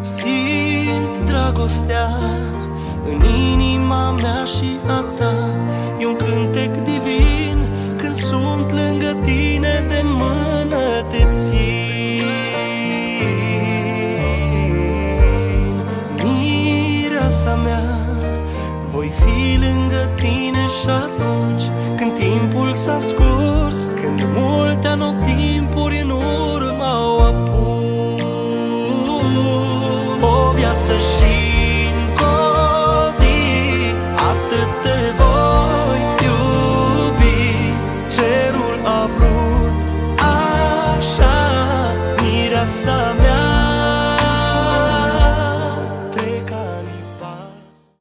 Simt dragostea în inima mea și a ta. E un cântec divin când sunt lângă tine, de mână te țin. Mireasa mea, voi fi lângă tine și atunci când timpul s-a scurs, când multe anotimpuri în urmă au apus. O viață și